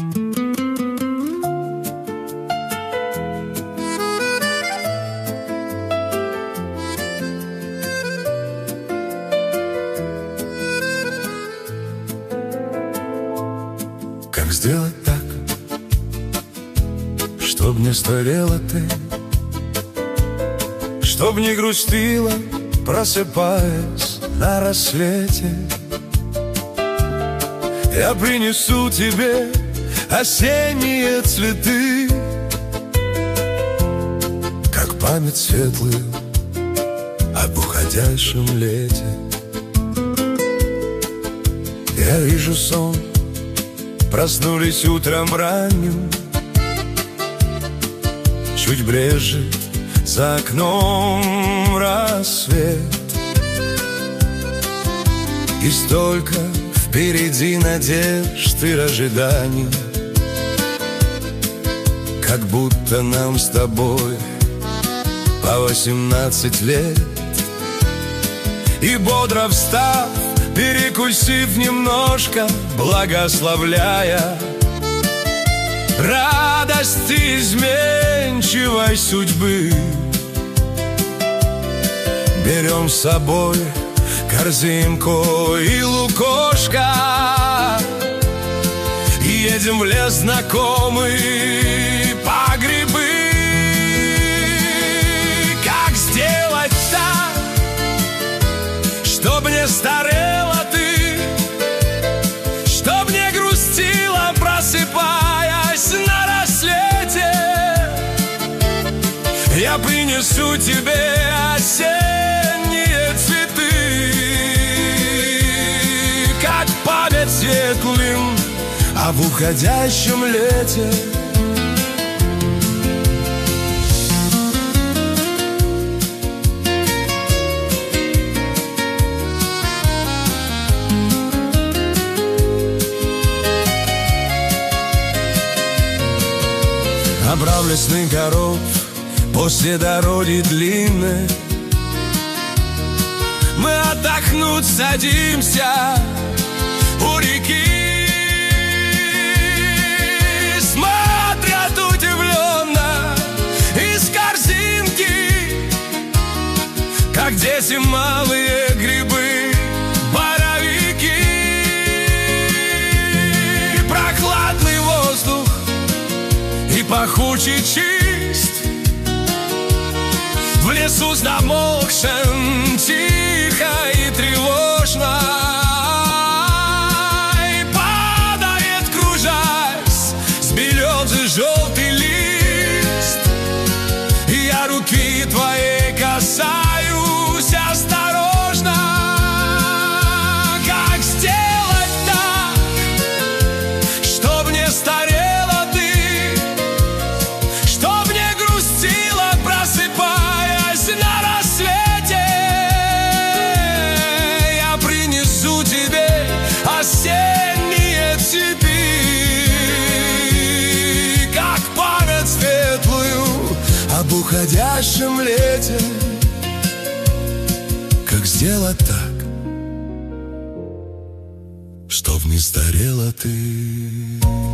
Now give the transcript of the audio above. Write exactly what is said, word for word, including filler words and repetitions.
Как сделать так, чтоб не старела ты, чтоб не грустила, просыпаясь на рассвете? Я принесу тебе осенние цветы, как память светлую об уходящем лете. Я вижу сон, проснулись утром ранним, чуть брежет за окном рассвет, и столько впереди надежд и ожиданий, как будто нам с тобой по восемнадцать лет. И бодро встав, перекусив немножко, благословляя радость изменчивой судьбы, берем с собой корзинку и лукошко и едем в лес знакомый по грибы. Как сделать так, чтоб не старела ты, чтоб не грустила, просыпаясь на рассвете? Я принесу тебе осенние цветы, как память светлым об уходящем лете. Набрав лесных коров после дороги длинной, мы отдохнуть садимся у реки, смотрят удивленно из корзинки, как дети малые грибы, боровики. Прохладный воздух и пахучий чист, в лесу замолкшем тихо и тревожно, и падает, кружась, с березы желтый лист, и я руки твоей касаюсь осторожно. Как сделать так, чтоб не старела ты, чтоб не грустила, просыпаясь на рассвете? Я принесу тебе осенние цветы, как память светлую об уходящем лете. Как сделать так, чтоб не старела ты?